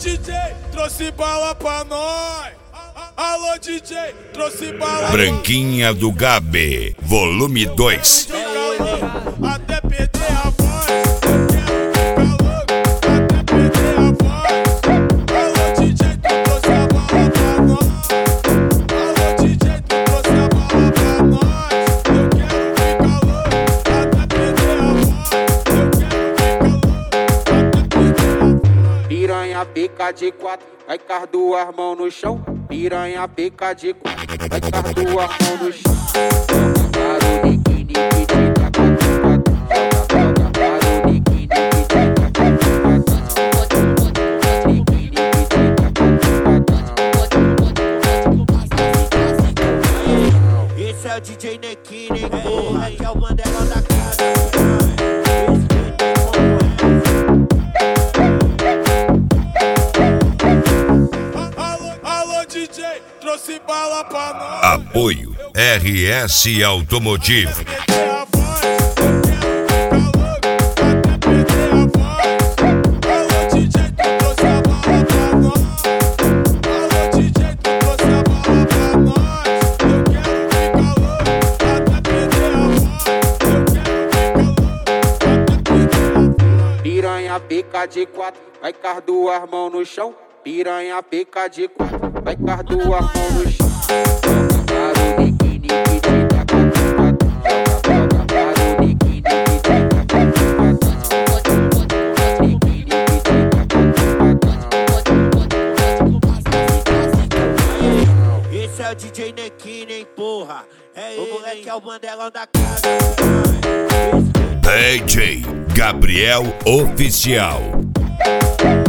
DJ, trouxe bala pra nós. Alô DJ, trouxe bala. Branquinha do Gabi, volume 2. Até perder a voz. Até perder a voz. Alô DJ, tu trouxe a bala pra nós. Alô DJ, tu trouxe a bala pra nós. Eu quero ficar louco até perder a voz. Eu quero ficar louco até perder a voz. Piranha pica de 4, vai com as duas mãos no chão. Piranha pica de 4, vai com as duas mãos no chão. Esse é o DJ Nequine, porra, que é o Mandelão da casa. Alô DJ, trouxe bala pra nós. Apoio RS Automotivo. Piranha pica de 4, vai com as duas mãos no chão. Piranha pica de 4, vai com as duas mãos no chão. Esse é o DJ Nequine, porra. É o moleque, é o Mandelão da casa. DJ Gabriel Oficial.